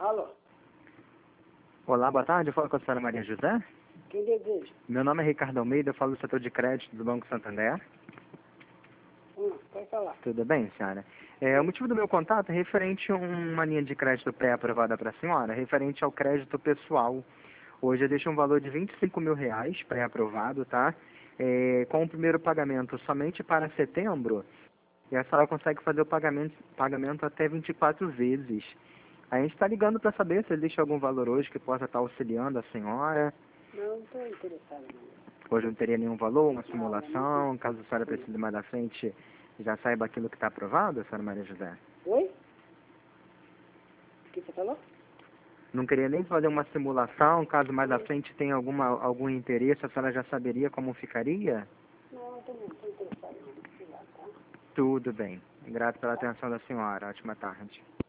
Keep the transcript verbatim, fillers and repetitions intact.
Alô? Olá, boa tarde. Eu falo com a senhora Maria José. Quem deseja? Meu nome é Ricardo Almeida, eu falo do setor de crédito do Banco Santander. Hum, pode falar. Tudo bem, senhora? É, o motivo do meu contato é referente a uma linha de crédito pré-aprovada para a senhora, referente ao crédito pessoal. Hoje eu deixo um valor de vinte e cinco mil reais pré-aprovado, tá? É, com o primeiro pagamento somente para setembro, e a senhora consegue fazer o pagamento, pagamento até vinte e quatro vezes. A gente está ligando para saber se existe algum valor hoje que possa estar auxiliando a senhora. Não, não estou interessado não. Hoje não teria nenhum valor, uma Não, simulação, caso a senhora precise mais da frente, já saiba aquilo que está aprovado, senhora Maria José? Oi? O que você falou? Não queria nem fazer uma simulação, caso mais à frente tenha alguma, algum interesse, a senhora já saberia como ficaria? Não, eu também não estou interessado não. Obrigado, tá? Tudo bem. Grato pela atenção da senhora. Ótima tarde.